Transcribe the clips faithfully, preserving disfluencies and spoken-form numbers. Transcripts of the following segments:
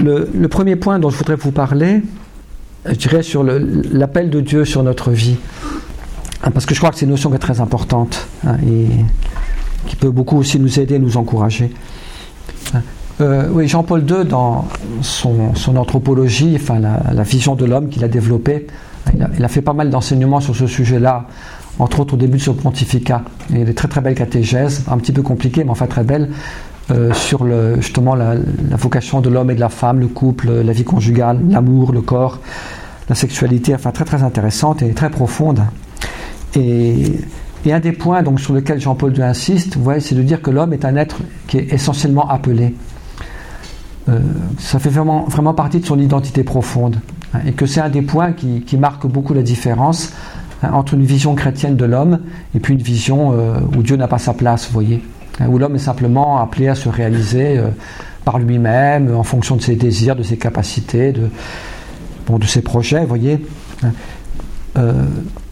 Le, le premier point dont je voudrais vous parler, je dirais sur le, l'appel de Dieu sur notre vie. Parce que je crois que c'est une notion qui est très importante hein, et qui peut beaucoup aussi nous aider, nous encourager. Euh, oui, Jean-Paul deux, dans son, son anthropologie, enfin la, la vision de l'homme qu'il a développée, il a, il a fait pas mal d'enseignements sur ce sujet-là, entre autres au début de son pontificat. Il y a des très très belles catéchèses, un petit peu compliquées, mais enfin très belles, euh, sur le, justement la, la vocation de l'homme et de la femme, le couple, la vie conjugale, l'amour, le corps, la sexualité, enfin très très intéressante et très profonde. Et, et un des points donc, sur lequel Jean-Paul deux insiste, vous voyez, c'est de dire que l'homme est un être qui est essentiellement appelé. Euh, ça fait vraiment, vraiment partie de son identité profonde. Hein, et que c'est un des points qui, qui marque beaucoup la différence hein, entre une vision chrétienne de l'homme et puis une vision euh, où Dieu n'a pas sa place, vous voyez. Hein, où l'homme est simplement appelé à se réaliser euh, par lui-même, en fonction de ses désirs, de ses capacités, de, bon, de ses projets, vous voyez. Hein, euh,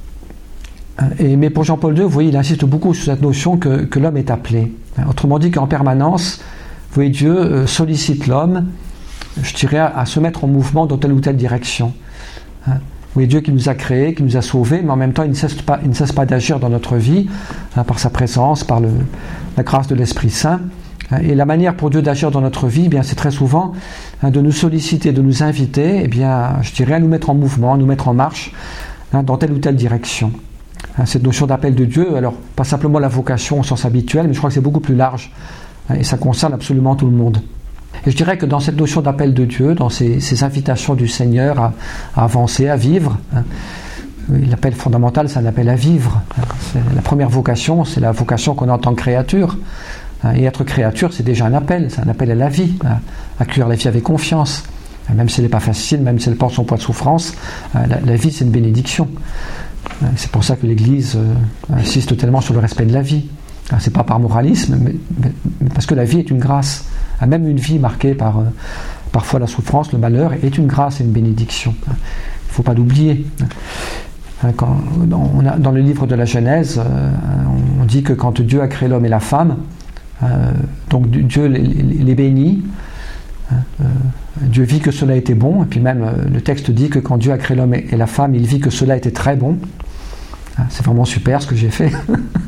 Et, mais pour Jean-Paul deux, vous voyez, il insiste beaucoup sur cette notion que, que l'homme est appelé. Autrement dit qu'en permanence, vous voyez, Dieu euh, sollicite l'homme, je dirais, à, à se mettre en mouvement dans telle ou telle direction. Hein. Vous voyez, Dieu qui nous a créés, qui nous a sauvés, mais en même temps, il ne cesse pas, il ne cesse pas d'agir dans notre vie, hein, par sa présence, par le, la grâce de l'Esprit Saint. Hein. Et la manière pour Dieu d'agir dans notre vie, eh bien, c'est très souvent hein, de nous solliciter, de nous inviter, eh bien, je dirais, à nous mettre en mouvement, à nous mettre en marche hein, dans telle ou telle direction. Cette notion d'appel de Dieu, alors pas simplement la vocation au sens habituel, mais je crois que c'est beaucoup plus large et ça concerne absolument tout le monde. Et je dirais que dans cette notion d'appel de Dieu, dans ces, ces invitations du Seigneur à, à avancer, à vivre, hein, l'appel fondamental, c'est un appel à vivre. C'est la première vocation, c'est la vocation qu'on a en tant que créature. Et être créature, c'est déjà un appel, c'est un appel à la vie, à accueillir la vie avec confiance. Même si elle n'est pas facile, même si elle porte son poids de souffrance, la, la vie, c'est une bénédiction. C'est pour ça que l'Église euh, insiste tellement sur le respect de la vie. Alors, c'est pas par moralisme, mais, mais, mais parce que la vie est une grâce. Même une vie marquée par euh, parfois la souffrance, le malheur, est une grâce et une bénédiction. Il ne faut pas l'oublier. Quand, on a, dans le livre de la Genèse, euh, on dit que quand Dieu a créé l'homme et la femme, euh, donc Dieu les, les bénit. Euh, Dieu vit que cela était bon, et puis même euh, le texte dit que quand Dieu a créé l'homme et, et la femme, il vit que cela était très bon. Ah, c'est vraiment super ce que j'ai fait.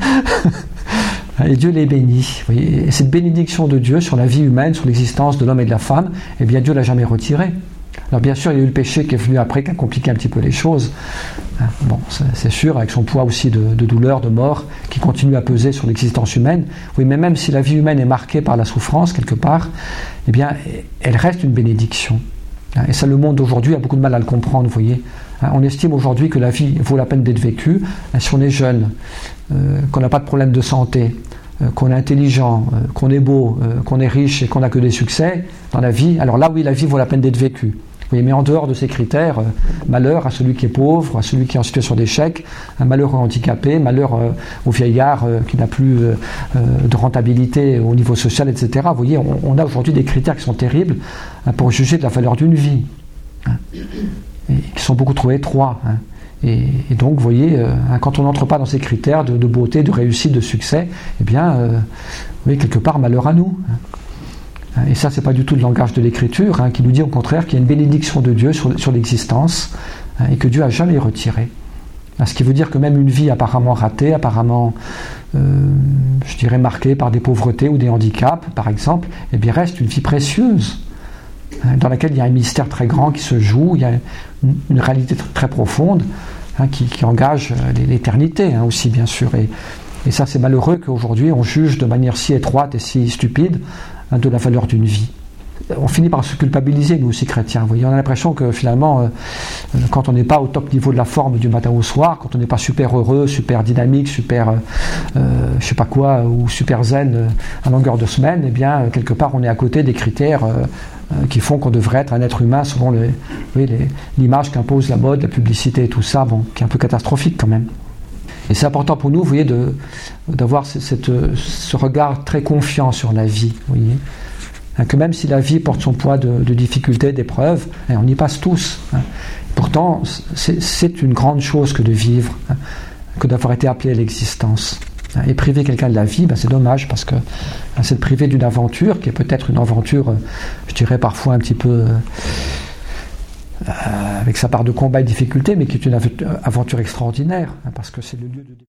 Et Dieu les bénit. Vous voyez, et cette bénédiction de Dieu sur la vie humaine, sur l'existence de l'homme et de la femme, eh bien Dieu ne l'a jamais retirée. Alors bien sûr, il y a eu le péché qui est venu après, qui a compliqué un petit peu les choses. Bon, c'est sûr, avec son poids aussi de, de douleur, de mort, qui continue à peser sur l'existence humaine. Oui, mais même si la vie humaine est marquée par la souffrance, quelque part, eh bien, elle reste une bénédiction. Et ça, le monde d'aujourd'hui a beaucoup de mal à le comprendre, vous voyez. On estime aujourd'hui que la vie vaut la peine d'être vécue si on est jeune, euh, qu'on n'a pas de problème de santé, euh, qu'on est intelligent, euh, qu'on est beau, euh, qu'on est riche et qu'on n'a que des succès dans la vie. Alors là, oui, la vie vaut la peine d'être vécue. Oui, mais en dehors de ces critères, euh, malheur à celui qui est pauvre, à celui qui est en situation d'échec, un malheur aux handicapés, malheur euh, au vieillard euh, qui n'a plus euh, euh, de rentabilité au niveau social, et cetera. Vous voyez, on, on a aujourd'hui des critères qui sont terribles hein, pour juger de la valeur d'une vie, hein, et qui sont beaucoup trop étroits. Hein. Et, et donc, vous voyez, euh, quand on n'entre pas dans ces critères de, de beauté, de réussite, de succès, eh bien, euh, vous voyez, quelque part, malheur à nous. Hein. Et ça, c'est pas du tout le langage de l'Écriture, hein, qui nous dit au contraire qu'il y a une bénédiction de Dieu sur, sur l'existence hein, et que Dieu a jamais retiré. Ce qui veut dire que même une vie apparemment ratée, apparemment, euh, je dirais, marquée par des pauvretés ou des handicaps, par exemple, eh bien, reste une vie précieuse, hein, dans laquelle il y a un mystère très grand qui se joue, il y a une, une réalité très, très profonde hein, qui, qui engage l'éternité hein, aussi, bien sûr. Et, et ça, c'est malheureux qu'aujourd'hui, on juge de manière si étroite et si stupide de la valeur d'une vie. On finit par se culpabiliser, nous aussi chrétiens. Vous voyez, on a l'impression que finalement, euh, quand on n'est pas au top niveau de la forme du matin au soir, quand on n'est pas super heureux, super dynamique, super, euh, je sais pas quoi, ou super zen euh, à longueur de semaine, eh bien, quelque part, on est à côté des critères euh, euh, qui font qu'on devrait être un être humain selon les, oui, les, l'image qu'impose la mode, la publicité et tout ça, bon, qui est un peu catastrophique quand même. Et c'est important pour nous, vous voyez, de, d'avoir cette, ce regard très confiant sur la vie, vous voyez. Hein, que même si la vie porte son poids de, de difficultés, d'épreuves, hein, on y passe tous. Hein. Pourtant, c'est, c'est une grande chose que de vivre, hein, que d'avoir été appelé à l'existence. Et priver quelqu'un de la vie, ben c'est dommage, parce que ben, c'est de priver d'une aventure qui est peut-être une aventure, je dirais parfois un petit peu euh, avec sa part de combat et de difficulté, mais qui est une aventure extraordinaire, hein, parce que c'est le lieu de